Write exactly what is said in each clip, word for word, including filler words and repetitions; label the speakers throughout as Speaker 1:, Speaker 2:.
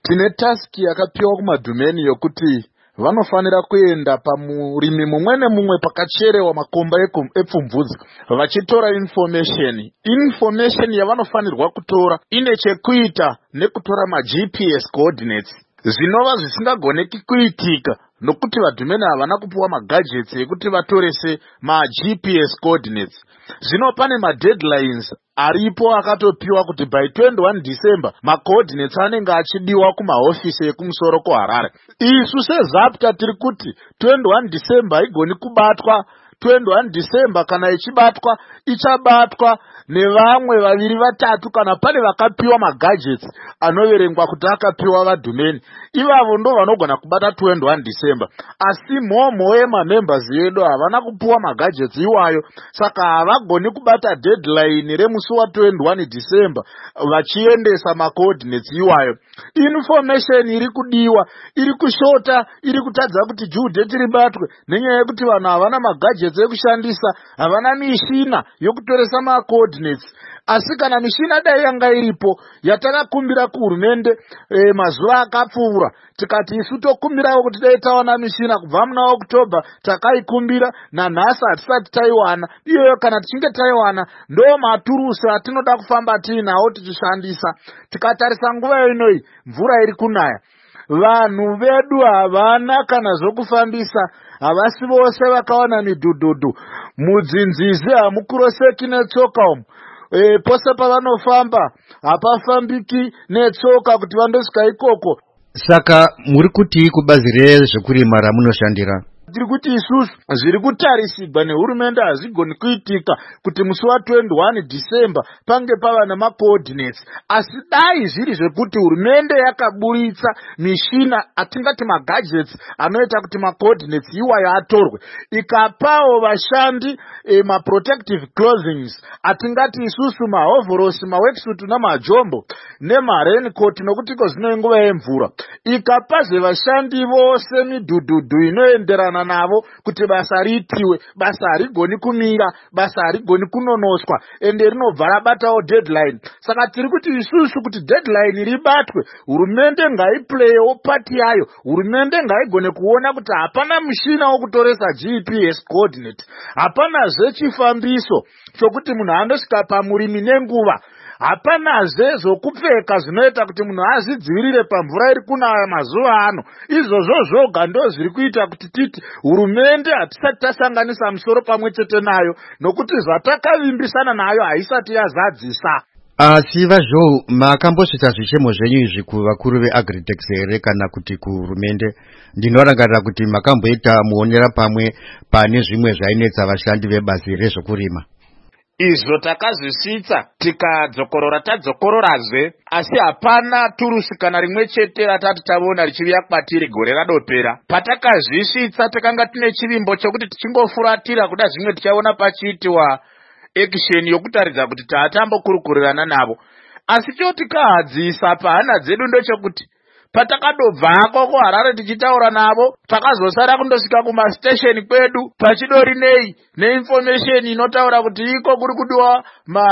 Speaker 1: Tine task yakapiwa kumadhumeni yokuti vanofanira kuenda pamurimi mumwe nemumwe pakacherewa makomba epfumvudzi vachitora information. Information yavanofanirwa kutora ine chekuita nekutora ma-G P S coordinates zvinova zvisingagoneki kuitika nokuti vadhumeni havana kupiwa magadgets ekuti vatorese ma-G P S coordinates. Zvino pane ma-deadlines aripo akatopiwa kuti by twenty-one December ma-coordinates anenge achidiwa kumahofisi ekumusoro kuHarare. Isu sezapta tiri kuti twenty-one December haigoni kubatwa. twenty-one December kana ichibatwa ichabatwa nevamwe vaviri vatatu kana pane vakapiwa magadgets anoverengwa kuti akapiwa vadhumeni. Ivavo ndo vanogona kubata twenty-one December. Asi mhomho yemamembers yedu havana kupiwa magadgets iwayo, saka havagoni kubata deadline remusi wa twenty-one December vachiendesa macoordinates iwayo. Information iri kudiwa, iri kushota, iri kutadza kuti due date ribatwe nenyaya yekuti vanhu havana magadgets ekushandisa, havana mishina yokutoresa ma-coordinates. Asi kana mishina dai yanga iripo yatakakumbira kuhurumende e, mazuva akapfuura, tikati isu tokumbirawo kuti dai tawana mishina kubva muna October, takaikumbira nanhasi hatisati taiwana. Iyoyo kana tichinge taiwana ndo maturusi atinoda kufamba tiinawo tichishandisa. Tikatarisa nguva inoi mvura iri kunaya, vanhu vedu havana kana zvokufambisa, havasi vose vakawana midhudhudhu. Mudzinzizi hamukuroseki netsoka umu. E, pose pavanofamba hapafambiki netsoka kuti vandosvika ikoko.
Speaker 2: Saka muri kuti kubazi rezvekurima ramunoshandira?
Speaker 1: Tiri kuti isusu zviri kutarisigwa nehurumende hazvigoni kuitika kuti musi wa twenty-one December pange pava nemacoordinates. Asi dai zviri zvekuti hurumende yakaburitsa mishina atingati magadgets anoita kuti macoordinates iwayo atorwe, ikapawo vashandi e, maprotective clothings atingati isusu mahovhorosi, maworksuit namajombo nemaraincoat nokuti iko zvino inguva yemvura, ikapazve vashandi vose midhudhudhu inoenderana navo kuti basa riitiwe. Basa harigoni kumira, basa harigoni kunonoswa, ende rinobva rabatawo deadline. Saka tiri kuti isusu kuti deadline ribatwe, hurumende ngaiplayewo pati yayo. Hurumende ngaigone kuona kuti hapana mushina wokutoresa G P S coordinate, hapana zvechifambiso chokuti munhu andosvika pamurimi nenguva, hapanazve zvokupfeka zvinoita kuti munhu azvidzivirire pamvura iri kunaya mazuva ano. Izvozvo zvoga ndo zviri kuita kuti titi hurumende hatisati tasanganisa musoro pamwe chete nayo, nokuti zvatakavimbisana nayo haisati yazadzisa.
Speaker 2: Asi vazvo makambosvitsa zvichemo zvenyu izvi kuvakuru veAgriTex here kana kuti kuhurumende? Ndinorangarira kuti makamboita muonera pamwe pane zvimwe zvainetsa vashandi vebazi rezvokurima.
Speaker 1: Izvo takazvisvitsa tikadzokorora tadzokororazve, asi hapana turusi kana rimwe chete ratati taona richiuya kwatiri gore radopera. Patakazvisvitsa takanga tine chivimbo chokuti tichingofuratira kuda zvimwe tichaona pachiitiwa action yokutaridza kuti taatambokurukurirana navo. Asi chotikahadzisa pahana dzedu ndochokuti patakadobvako kuHarare tichitaura navo, takazosara kundosvika kumastation kwedu pachidori nei neinformation inotaura kuti iko kuri kudiwa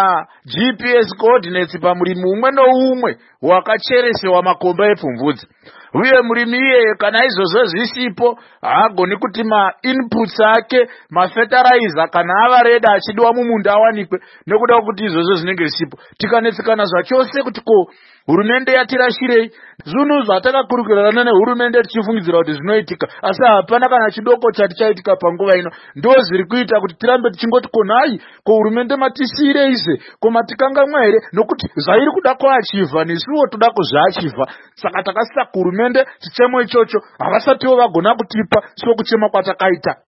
Speaker 1: ma-G P S coordinates pamurimi umwe noumwe wakacheresewa makomba epfumvudzi. Uye murimi iyeye kana izvozvo zvisipo haagoni kuti ma-inputs ake, ma-fertilizer kana ava reda achidiwa mumunda awanikwe, nekuda kuti izvozvo zvinenge zvisipo. Tikanetsekana zvachose kuti ko hurumende yatirashirei, zvinhu zvatakakurukurirana nehurumende tichifungidzira kuti zvinoitika, asi hapana kana chidoko chatichaitika panguva ino. Ndo zviri kuita kuti tirambe tichingoti konai ko hurumende matisiireize, ko matikangamwa here, nokuti zvairi kuda kuachivha nesuwo toda kuzviachivha. Saka takasisa kuhurumende chichemo ichocho havasatiwo vagona kutipa sokuchema kwatakaita.